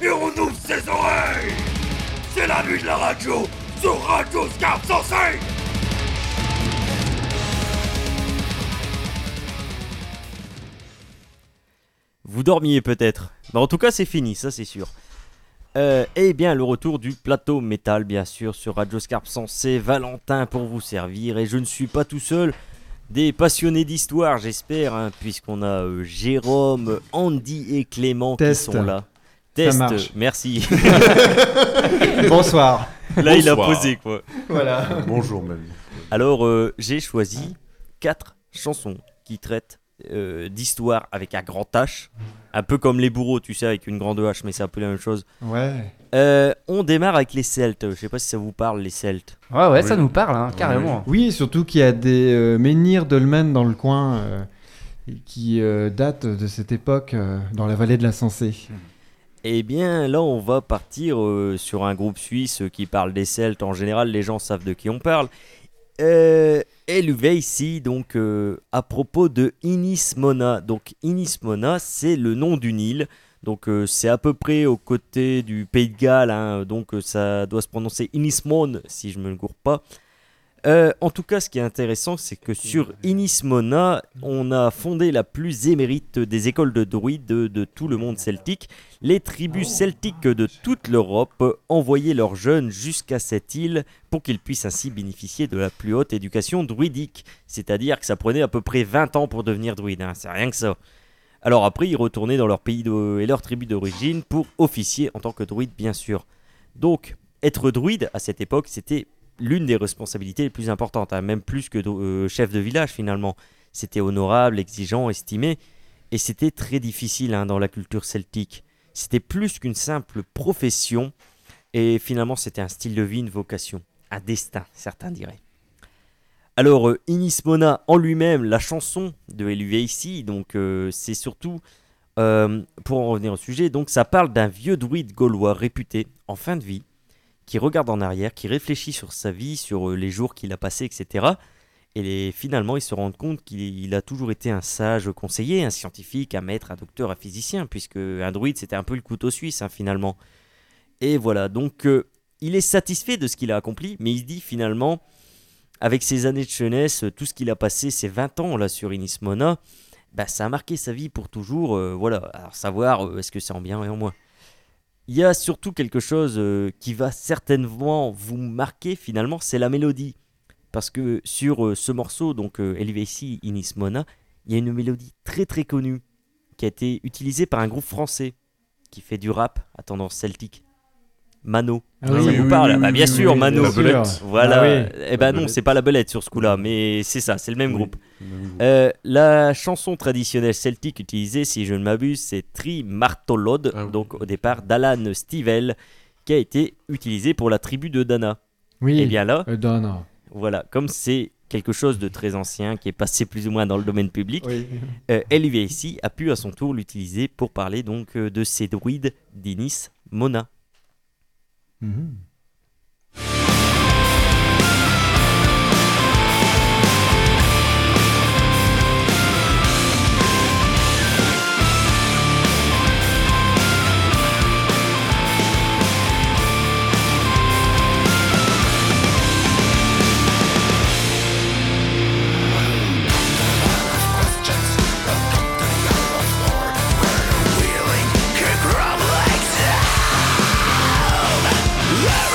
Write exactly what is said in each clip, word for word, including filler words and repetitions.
et on ouvre ses oreilles. C'est la nuit de la radio sur Radio Scarpe cent cinq. Vous dormiez peut-être, mais en tout cas c'est fini, ça c'est sûr. Euh, et bien le retour du plateau métal bien sûr sur Radio Scarpe cent, c'est Valentin pour vous servir et je ne suis pas tout seul. Des passionnés d'histoire j'espère, hein, puisqu'on a euh, Jérôme, Andy et Clément Test. qui sont là. Ça Test, marche. merci. Bonsoir. Là il a Bonsoir. posé quoi. Voilà. Bonjour mamie. Alors euh, j'ai choisi quatre chansons qui traitent euh, d'histoire avec un grand H. Un peu comme les bourreaux, tu sais, avec une grande H, mais c'est un peu la même chose. Ouais. Euh, on démarre avec les Celtes. Je sais pas si ça vous parle, les Celtes. Ouais, ouais, Oui. ça nous parle, hein, carrément. Oui, surtout qu'il y a des euh, menhirs dolmens dans le coin euh, qui euh, datent de cette époque euh, dans la vallée de la Sensée. Eh bien, là, on va partir euh, sur un groupe suisse euh, qui parle des Celtes. En général, les gens savent de qui on parle. Euh, élevé ici, donc, euh, à propos de Inis Mona. Donc, Inis Mona, c'est le nom d'une île. Donc, euh, c'est à peu près aux côtés du Pays de Galles. Hein, donc, euh, ça doit se prononcer Inismone, si je ne me gourre pas. Euh, en tout cas, ce qui est intéressant, c'est que sur Inis Mona, on a fondé la plus émérite des écoles de druides de, de tout le monde celtique. Les tribus celtiques de toute l'Europe envoyaient leurs jeunes jusqu'à cette île pour qu'ils puissent ainsi bénéficier de la plus haute éducation druidique. C'est-à-dire que ça prenait à peu près vingt ans pour devenir druide, hein, c'est rien que ça. Alors après, ils retournaient dans leur pays de, et leur tribu d'origine pour officier en tant que druide, bien sûr. Donc, être druide à cette époque, c'était l'une des responsabilités les plus importantes, hein, même plus que euh, chef de village finalement. C'était honorable, exigeant, estimé, et c'était très difficile hein, dans la culture celtique. C'était plus qu'une simple profession, et finalement c'était un style de vie, une vocation, un destin, certains diraient. Alors, euh, Inis Mona en lui-même, la chanson de Eluveisi, donc euh, c'est surtout, euh, pour en revenir au sujet, donc ça parle d'un vieux druide gaulois réputé en fin de vie, qui regarde en arrière, qui réfléchit sur sa vie, sur euh, les jours qu'il a passés, et cetera. Et les, finalement, il se rend compte qu'il il a toujours été un sage conseiller, un scientifique, un maître, un docteur, un physicien, puisque un druide, c'était un peu le couteau suisse, hein, finalement. Et voilà, donc euh, il est satisfait de ce qu'il a accompli, mais il se dit finalement, avec ses années de jeunesse, tout ce qu'il a passé, ces vingt ans là sur Inis Mona, bah, ça a marqué sa vie pour toujours. Euh, voilà, alors savoir, euh, est-ce que c'est en bien et en moins. Il y a surtout quelque chose euh, qui va certainement vous marquer finalement, c'est la mélodie. Parce que sur euh, ce morceau, donc euh, Eluveisi Inis Mona, il y a une mélodie très très connue qui a été utilisée par un groupe français qui fait du rap à tendance celtique. Mano. Ah ça oui, vous oui, parle oui, Bah oui, bien oui, sûr, oui, Mano. bien sûr. Belette. Voilà. Ah oui. Eh ben La non, Belette. c'est pas la belette sur ce coup-là, mais c'est ça, c'est le même Oui, groupe. le même groupe. Euh, la chanson traditionnelle celtique utilisée, si je ne m'abuse, c'est Tri Martolod, Ah oui. donc au départ d'Alan Stivell, qui a été utilisée pour la tribu de Dana. Oui. Et bien là, Euh, non, non. voilà, comme c'est quelque chose de très ancien qui est passé plus ou moins dans le domaine public, Oui. euh, Eluveisi a pu à son tour l'utiliser pour parler donc euh, de ces druides d'Inis Mona. Mhm. Wheeling, kick, rumbling sound.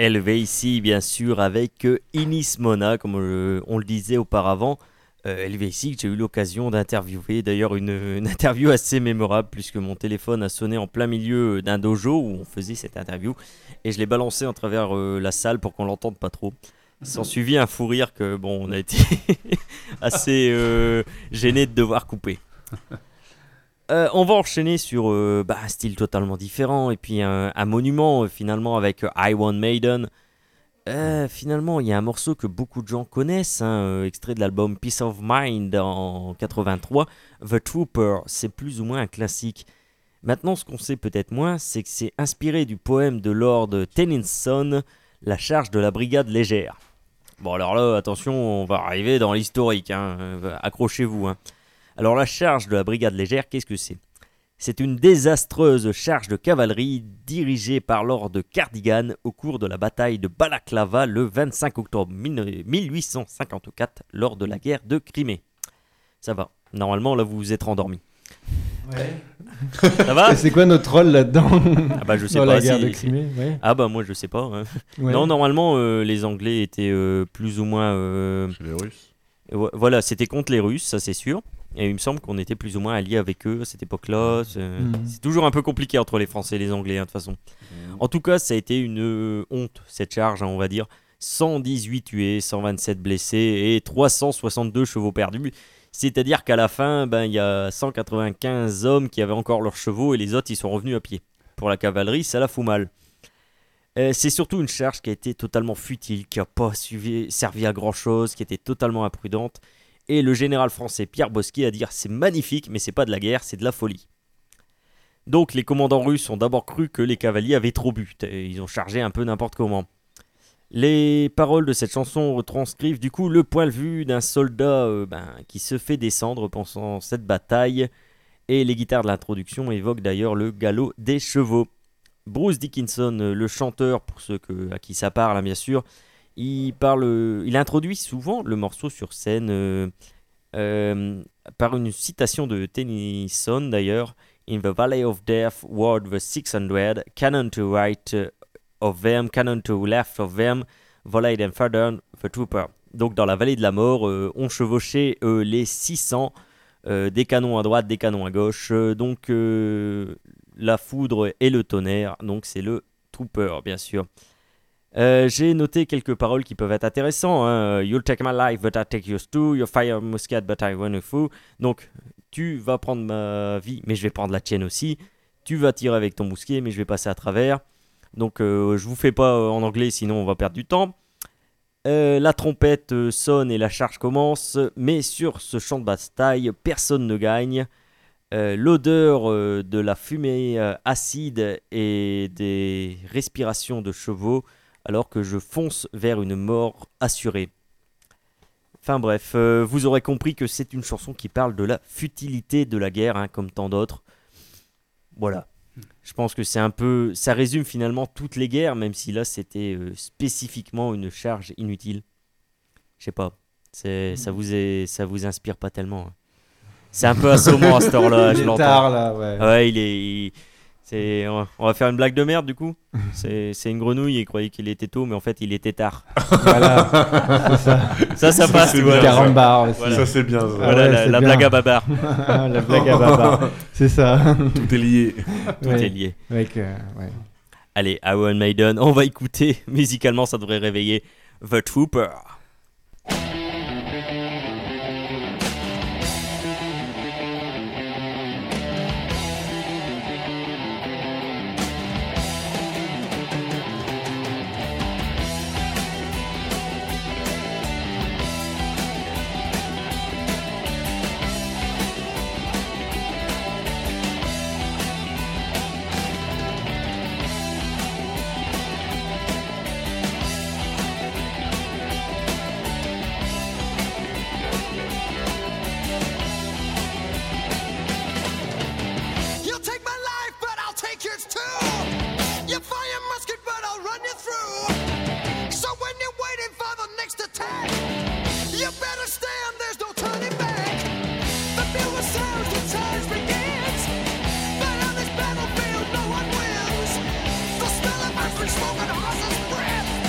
élevé ici, bien sûr, avec euh, Inis Mona, comme euh, on le disait auparavant. Euh, élevé ici, que j'ai eu l'occasion d'interviewer. D'ailleurs, une, une interview assez mémorable, puisque mon téléphone a sonné en plein milieu d'un dojo où on faisait cette interview. Et je l'ai balancé en travers euh, la salle pour qu'on l'entende pas trop. S'en suivit un fou rire que, bon, on a été assez euh, gêné de devoir couper. Euh, on va enchaîner sur euh, bah, un style totalement différent et puis un, un monument euh, finalement avec euh, Iron Maiden. Euh, finalement, il y a un morceau que beaucoup de gens connaissent, hein, euh, extrait de l'album Peace of Mind en quatre-vingt-trois. The Trooper, c'est plus ou moins un classique. Maintenant, ce qu'on sait peut-être moins, c'est que c'est inspiré du poème de Lord Tennyson, La charge de la brigade légère. Bon, alors là, attention, on va arriver dans l'historique, hein, euh, accrochez-vous. Hein. Alors, la charge de la brigade légère, qu'est-ce que c'est ? C'est une désastreuse charge de cavalerie dirigée par Lord Cardigan au cours de la bataille de Balaclava le vingt-cinq octobre mille huit cent cinquante-quatre lors de la guerre de Crimée. Ça va, normalement là vous vous êtes rendormi. Ouais. Ça va ? Et c'est quoi notre rôle là-dedans ? Ah bah je sais Dans pas. la guerre si, de Crimée, ouais. Ah bah moi je sais pas. Hein. Ouais. Non, normalement euh, les Anglais étaient euh, plus ou moins... Euh... Chez les Russes. Voilà, c'était contre les Russes, ça c'est sûr. Et il me semble qu'on était plus ou moins alliés avec eux à cette époque-là. C'est, mmh. c'est toujours un peu compliqué entre les Français et les Anglais, hein, de toute façon. Mmh. En tout cas, ça a été une euh, honte, cette charge, hein, on va dire. cent dix-huit tués, cent vingt-sept blessés et trois cent soixante-deux chevaux perdus. C'est-à-dire qu'à la fin, ben, y a cent quatre-vingt-quinze hommes qui avaient encore leurs chevaux et les autres, ils sont revenus à pied. Pour la cavalerie, ça la fout mal. Euh, c'est surtout une charge qui a été totalement futile, qui n'a pas suivi, servi à grand-chose, qui était totalement imprudente. Et le général français Pierre Bosquier a dit « c'est magnifique, mais c'est pas de la guerre, c'est de la folie ». Donc les commandants russes ont d'abord cru que les cavaliers avaient trop bu, ils ont chargé un peu n'importe comment. Les paroles de cette chanson retranscrivent du coup le point de vue d'un soldat euh, ben, qui se fait descendre pendant cette bataille, et les guitares de l'introduction évoquent d'ailleurs le galop des chevaux. Bruce Dickinson, le chanteur, pour ceux que, à qui ça parle hein, bien sûr, Il, parle, il introduit souvent le morceau sur scène euh, euh, par une citation de Tennyson d'ailleurs. In the valley of death ward the six hundred, cannon to right of them, cannon to left of them, volleyed and further the trooper. Donc dans la vallée de la mort, euh, on chevauchait euh, les six cents, euh, des canons à droite, des canons à gauche. Euh, donc euh, la foudre et le tonnerre, donc c'est le trooper bien sûr. Euh, j'ai noté quelques paroles qui peuvent être intéressantes. Hein. You'll take my life, but I take yours too. You fire musket, but I run a fool. Donc, tu vas prendre ma vie, mais je vais prendre la tienne aussi. Tu vas tirer avec ton mousquet, mais je vais passer à travers. Donc, euh, je vous fais pas euh, en anglais, sinon on va perdre du temps. Euh, la trompette euh, sonne et la charge commence, mais sur ce champ de bataille, personne ne gagne. Euh, l'odeur euh, de la fumée euh, acide et des respirations de chevaux, alors que je fonce vers une mort assurée. Enfin bref, euh, vous aurez compris que c'est une chanson qui parle de la futilité de la guerre, hein, comme tant d'autres. Voilà. Je pense que c'est un peu... Ça résume finalement toutes les guerres, même si là c'était euh, spécifiquement une charge inutile. Je sais pas. C'est, ça, vous est, ça vous inspire pas tellement. Hein. C'est un peu assommant à cette heure-là, je l'entends. tard là, ouais. Ouais, il est... Il... C'est, on va faire une blague de merde du coup. C'est, c'est une grenouille, il croyait qu'il était tôt, mais en fait il était tard. Voilà, c'est ça. Ça, ça passe. C'est Voilà. bien, Carambar aussi. Voilà. Ça, c'est bien. Ça. Voilà, ouais, la, c'est la bien. blague à babar. La blague à babar. C'est ça. Tout est lié. Tout Ouais. est lié. Avec, euh, ouais. Allez, Iron Maiden, on va écouter. Musicalement, ça devrait réveiller The Trooper. You'll take my life, but I'll take yours too. You fire musket, but I'll run you through. So when you're waiting for the next attack, you better stand, there's no turning back. The bugle sounds, the charge begins. But on this battlefield, no one wins. The smell of ice and smoke and horse's breath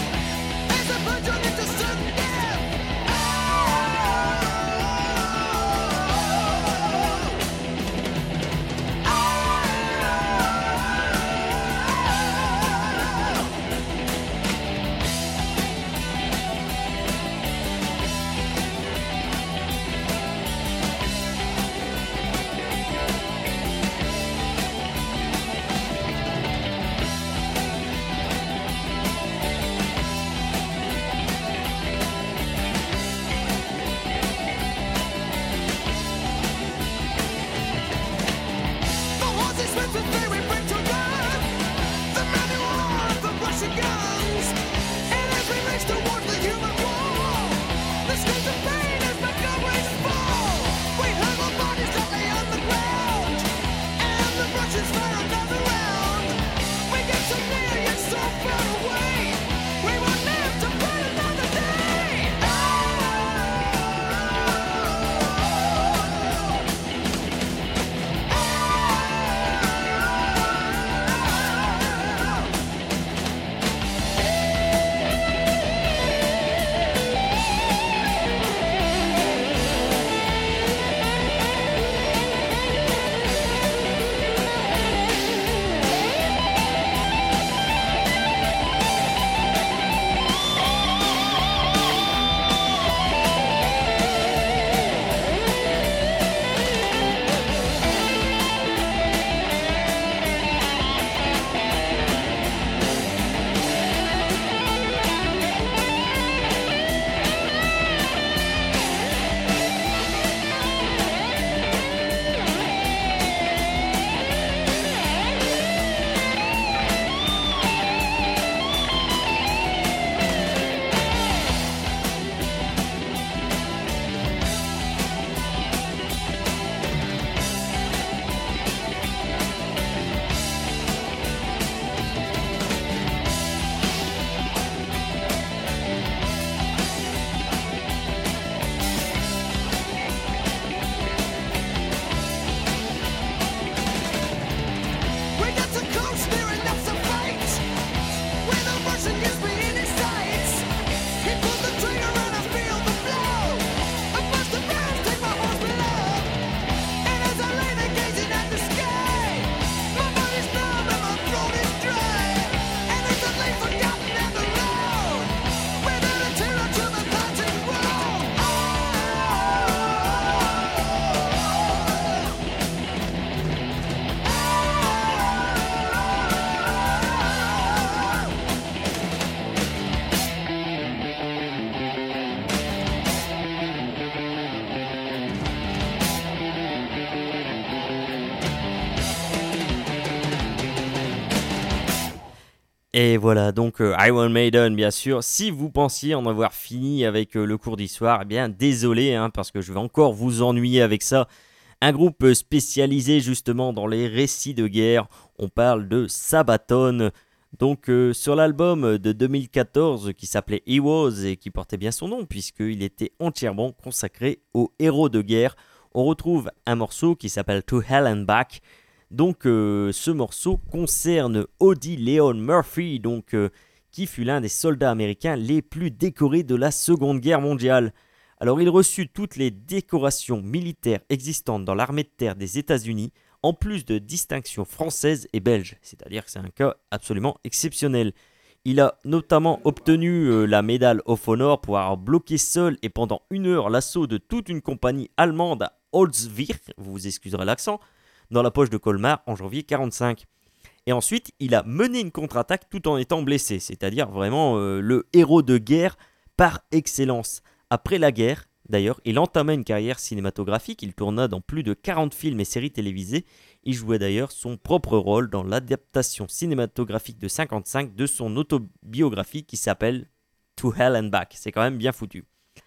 Et voilà, donc euh, Iron Maiden, bien sûr. Si vous pensiez en avoir fini avec euh, le cours d'histoire, eh bien désolé, hein, parce que je vais encore vous ennuyer avec ça. Un groupe spécialisé justement dans les récits de guerre. On parle de Sabaton. Donc euh, sur l'album de deux mille quatorze qui s'appelait Heroes et qui portait bien son nom puisqu'il était entièrement consacré aux héros de guerre, on retrouve un morceau qui s'appelle To Hell and Back. Donc euh, ce morceau concerne Audie Leon Murphy, donc, euh, qui fut l'un des soldats américains les plus décorés de la Seconde Guerre mondiale. Alors il reçut toutes les décorations militaires existantes dans l'armée de terre des États-Unis, en plus de distinctions françaises et belges, c'est-à-dire que c'est un cas absolument exceptionnel. Il a notamment obtenu euh, la médaille of Honor pour avoir bloqué seul et pendant une heure l'assaut de toute une compagnie allemande à Holzwig, vous vous excuserez l'accent, dans la poche de Colmar en janvier quarante-cinq. Et ensuite, il a mené une contre-attaque tout en étant blessé, c'est-à-dire vraiment euh, le héros de guerre par excellence. Après la guerre, d'ailleurs, il entama une carrière cinématographique, il tourna dans plus de quarante films et séries télévisées. Il jouait d'ailleurs son propre rôle dans l'adaptation cinématographique de cinquante-cinq de son autobiographie qui s'appelle To Hell and Back. C'est quand même bien foutu.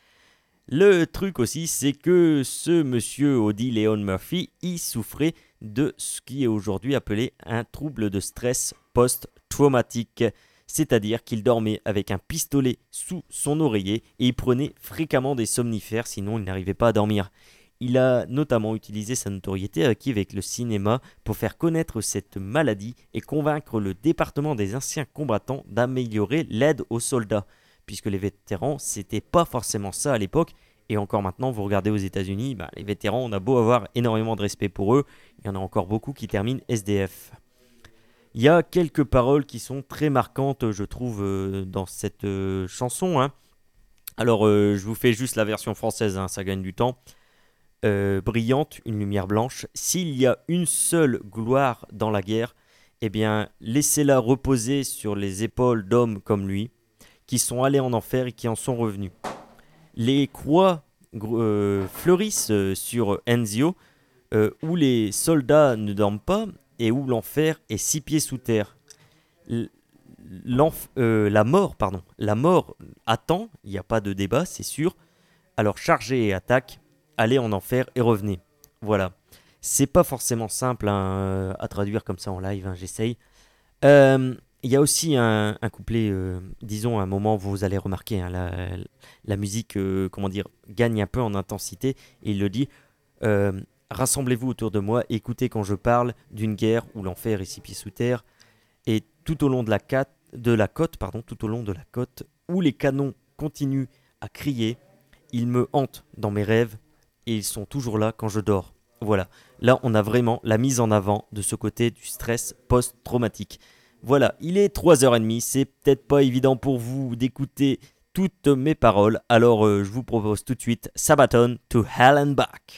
Le truc aussi, c'est que ce monsieur Audie Leon Murphy, il souffrait de ce qui est aujourd'hui appelé un trouble de stress post-traumatique. C'est-à-dire qu'il dormait avec un pistolet sous son oreiller et il prenait fréquemment des somnifères, sinon il n'arrivait pas à dormir. Il a notamment utilisé sa notoriété acquise avec le cinéma pour faire connaître cette maladie et convaincre le département des anciens combattants d'améliorer l'aide aux soldats. Puisque les vétérans, c'était pas forcément ça à l'époque, et encore maintenant, vous regardez aux États-Unis, bah, les vétérans, on a beau avoir énormément de respect pour eux, il y en a encore beaucoup qui terminent S D F. Il y a quelques paroles qui sont très marquantes, je trouve, euh, dans cette euh, chanson. Hein. Alors, euh, je vous fais juste la version française, hein, ça gagne du temps. Euh, brillante, une lumière blanche. S'il y a une seule gloire dans la guerre, eh bien, laissez-la reposer sur les épaules d'hommes comme lui, qui sont allés en enfer et qui en sont revenus. Les croix euh, fleurissent euh, sur Enzio, euh, où les soldats ne dorment pas et où l'enfer est six pieds sous terre. Euh, la mort, pardon, la mort attend, il n'y a pas de débat, c'est sûr. Alors chargez et attaque, allez en enfer et revenez. Voilà. C'est pas forcément simple hein, à traduire comme ça en live, hein, j'essaye. Euh, Il y a aussi un, un couplet, euh, disons, à un moment où vous allez remarquer, hein, la, la musique, euh, comment dire, gagne un peu en intensité. Et il le dit, euh, rassemblez-vous autour de moi, écoutez quand je parle d'une guerre où l'enfer est six pieds sous terre. Et tout au long de la, cat, de la côte, pardon, tout au long de la côte, où les canons continuent à crier, ils me hantent dans mes rêves et ils sont toujours là quand je dors. Voilà, là on a vraiment la mise en avant de ce côté du stress post-traumatique. Voilà, il est trois heures trente, c'est peut-être pas évident pour vous d'écouter toutes mes paroles, alors euh, je vous propose tout de suite Sabaton to Hell and Back.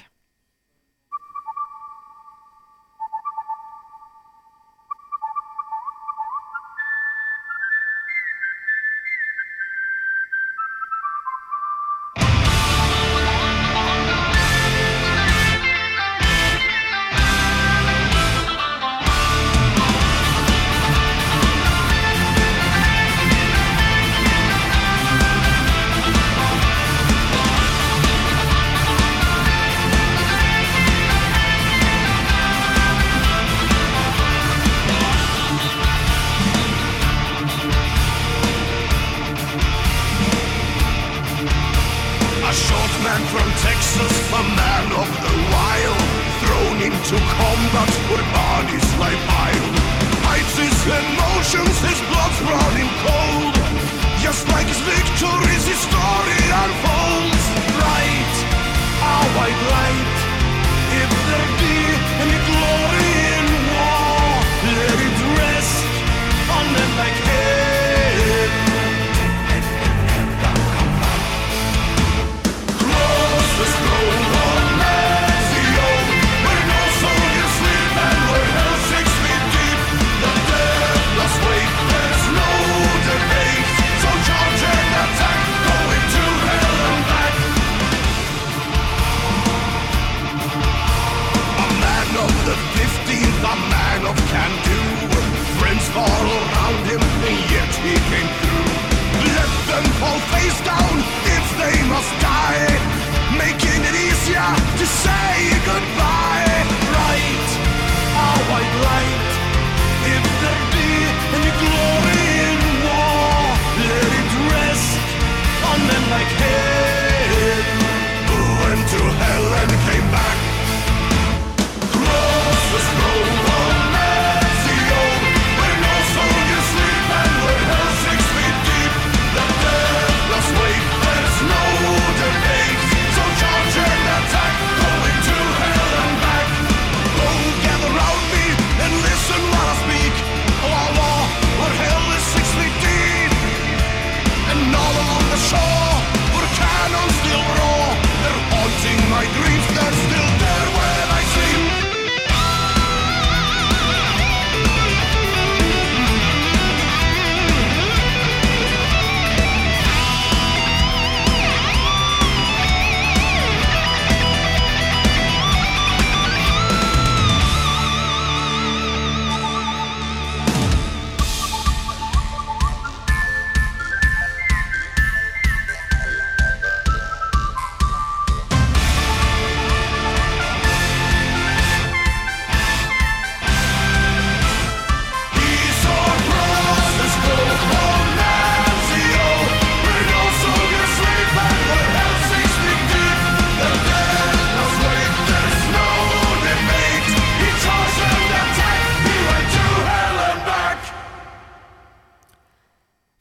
Wait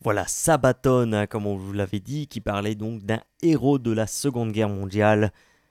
Voilà, Sabaton, hein, comme on vous l'avait dit, qui parlait donc d'un héros de la Seconde Guerre mondiale.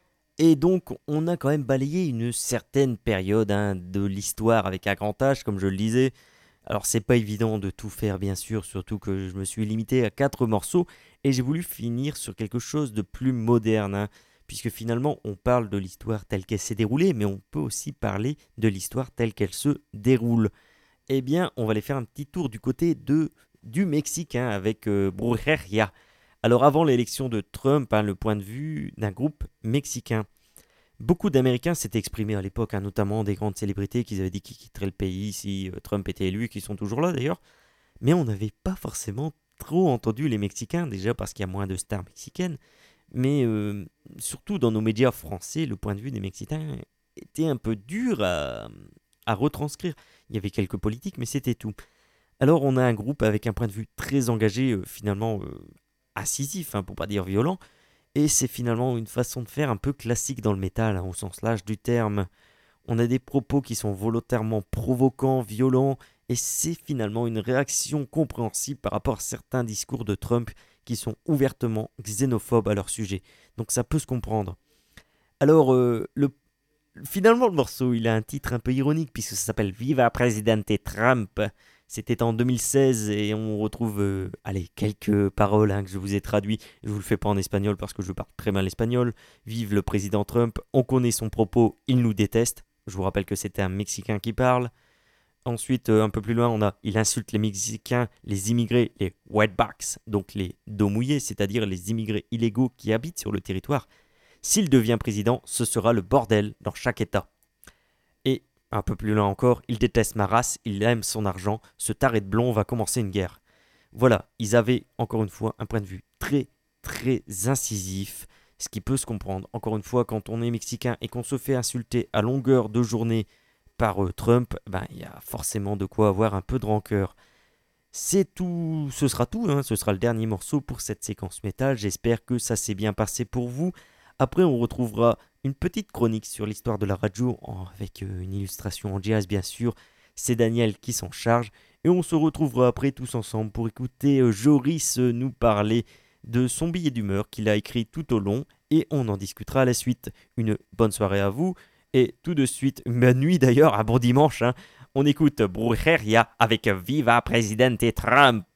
Et donc, on a quand même balayé une certaine période hein, de l'histoire avec un grand H, comme je le disais. Alors, c'est pas évident de tout faire, bien sûr, surtout que je me suis limité à quatre morceaux et j'ai voulu finir sur quelque chose de plus moderne, hein, puisque finalement, on parle de l'histoire telle qu'elle s'est déroulée, mais on peut aussi parler de l'histoire telle qu'elle se déroule. Eh bien, on va aller faire un petit tour du côté de, du Mexique hein, avec euh, Brujeria. Alors, avant l'élection de Trump, hein, le point de vue d'un groupe mexicain. Beaucoup d'Américains s'étaient exprimés à l'époque, hein, notamment des grandes célébrités qui avaient dit qu'ils quitteraient le pays si euh, Trump était élu, qui sont toujours là d'ailleurs. Mais on n'avait pas forcément trop entendu les Mexicains, déjà parce qu'il y a moins de stars mexicaines. Mais euh, surtout dans nos médias français, le point de vue des Mexicains était un peu dur à, à retranscrire. Il y avait quelques politiques, mais c'était tout. Alors on a un groupe avec un point de vue très engagé, euh, finalement euh, incisif, hein, pour pas dire violent. Et c'est finalement une façon de faire un peu classique dans le métal, hein, au sens large du terme. On a des propos qui sont volontairement provocants, violents, et c'est finalement une réaction compréhensible par rapport à certains discours de Trump qui sont ouvertement xénophobes à leur sujet. Donc ça peut se comprendre. Alors, euh, le, finalement, le morceau, il a un titre un peu ironique, puisque ça s'appelle « Viva Presidente Trump ». C'était en deux mille seize et on retrouve euh, allez, quelques paroles hein, que je vous ai traduites. Je ne vous le fais pas en espagnol parce que je parle très mal espagnol. Vive le président Trump, on connaît son propos, il nous déteste. Je vous rappelle que c'était un Mexicain qui parle. Ensuite, euh, un peu plus loin, on a il insulte les Mexicains, les immigrés, les whitebacks, donc les dos mouillés, c'est-à-dire les immigrés illégaux qui habitent sur le territoire. S'il devient président, ce sera le bordel dans chaque État. Et un peu plus loin encore, il déteste ma race, il aime son argent, ce taré de blond va commencer une guerre. Voilà, ils avaient encore une fois un point de vue très très incisif, ce qui peut se comprendre. Encore une fois, quand on est mexicain et qu'on se fait insulter à longueur de journée par euh, Trump, ben il y a forcément de quoi avoir un peu de rancœur. C'est tout, ce sera tout, hein, ce sera le dernier morceau pour cette séquence métal. J'espère que ça s'est bien passé pour vous. Après, on retrouvera une petite chronique sur l'histoire de la radio, avec une illustration en jazz bien sûr. C'est Daniel qui s'en charge. Et on se retrouvera après tous ensemble pour écouter Joris nous parler de son billet d'humeur qu'il a écrit tout au long. Et on en discutera à la suite. Une bonne soirée à vous. Et tout de suite, une bonne nuit d'ailleurs, un bon dimanche. Hein. On écoute Brujeria avec Viva Presidente Trump.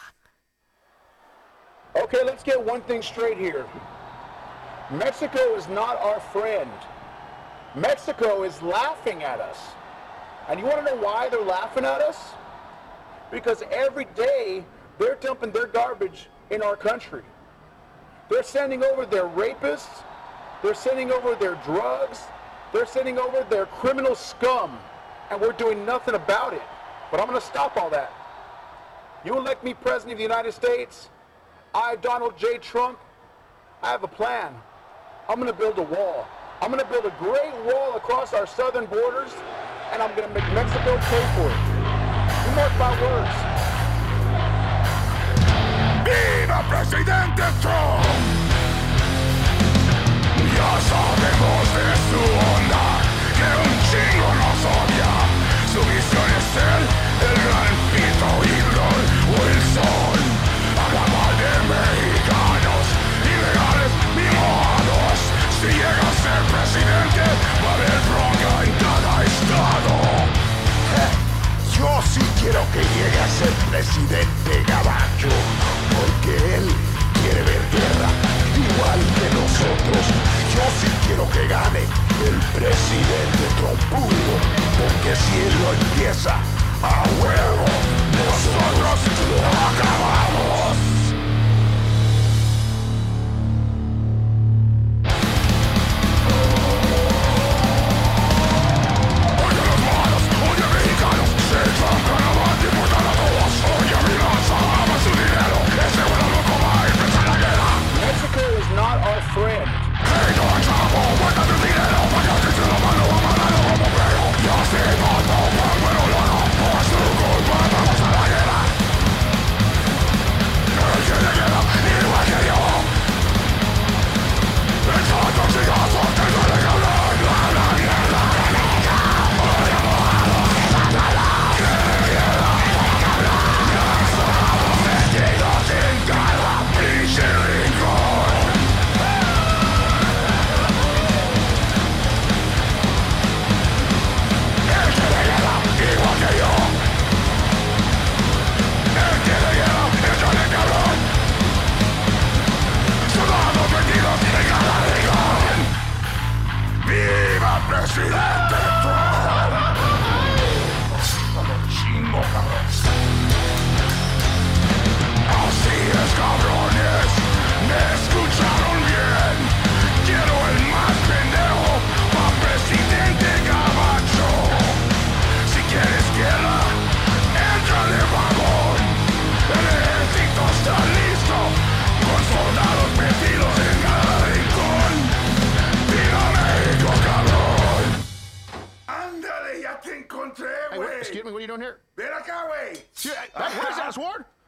Okay, let's get one thing straight here. Mexico is not our friend. Mexico is laughing at us. And you want to know why they're laughing at us? Because every day they're dumping their garbage in our country. They're sending over their rapists. They're sending over their drugs. They're sending over their criminal scum. And we're doing nothing about it. But I'm going to stop all that. You elect me President of the United States. I, Donald J. Trump, I have a plan. I'm going to build a wall. I'm going to build a great wall across our southern borders, and I'm going to make Mexico pay for it. You mark my words. ¡Viva Presidente Trump! Ya sabemos de su onda, que un chingo nos odia. Su visión es ser el gran pito Hitler Wilson. Acabar de mexicanos ilegales mimados. Si llega a ser presidente, va a haber bronca en cada estado. Yo sí quiero que llegue a ser presidente Gabacho, porque él quiere ver guerra, igual que nosotros. Yo sí quiero que gane el presidente trompudo, porque si él lo empieza, a huevo, nosotros lo acabamos. Mexico is not our friend.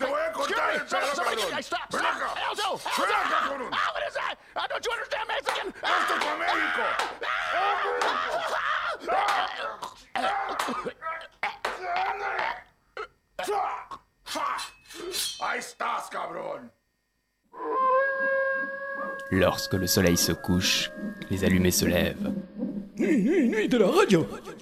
voy a cortar el pelo, Somebody, cabrón. guys, stop, Ven stop. acá. Aldo, Ven acá, cabrón. Ah, what is that? Uh, don't you understand Mexican? Esto es para México. Ahí estás, cabrón. Lorsque le soleil se couche, les allumés se lèvent. Nuit, nuit de la radio.